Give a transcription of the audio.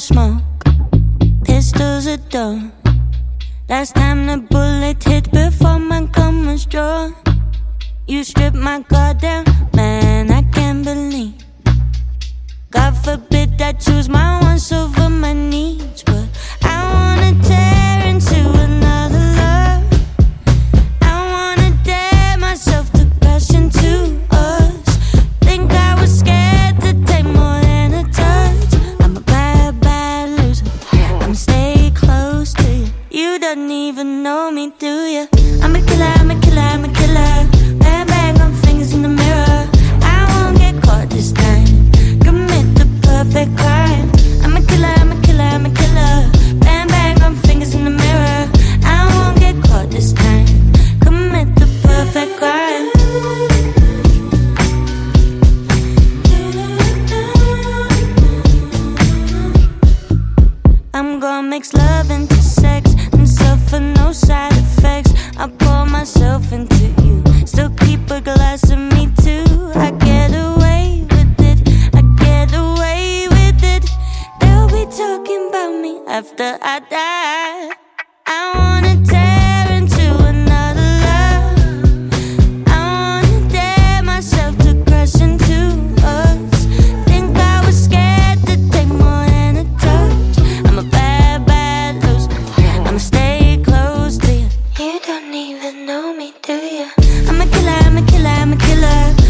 smoke, pistols are done. Last time the bullet hit before my gun was drawn. You stripped my guard down, man, I can't believe. God forbid I choose my wants over my needs, but I wanna tear into another love. I wanna dare myself to crash into us. Think I was scared to take more than a touch. I'm a bad, bad loser, I'ma stay close to you. You don't even know me, do you? I'm a killer, I'm a killer, I'm a killer. Bang, bang, on fingers in the mirror. I won't get caught this time. Commit the perfect crime. I'm a killer, I'm a killer, I'm a killer. Bang, bang, on fingers in the mirror. I won't get caught this time. Commit the perfect crime. I'm gonna mix love into sex and suffer no side effects. I pour myself into you, still keep a glass of me too. I get away with it, I get away with it. They'll be talking about me after I die. I wanna tear into another love. I wanna dare myself to crash into us. Think I was scared to take more than a touch. I'm a bad, bad loser, I'ma stay close to you. You don't even know me, do you? I'm a killer, I'm a killer, I'm a killer.